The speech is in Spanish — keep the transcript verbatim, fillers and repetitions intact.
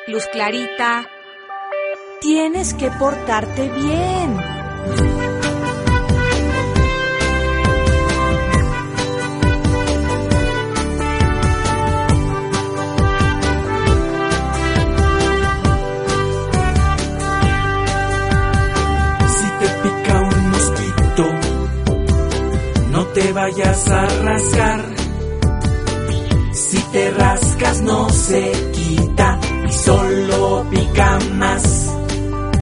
Luz Clarita, tienes que portarte bien. Si te pica un mosquito, no te vayas a rascar. Si te rascas no se quita y solo pica más.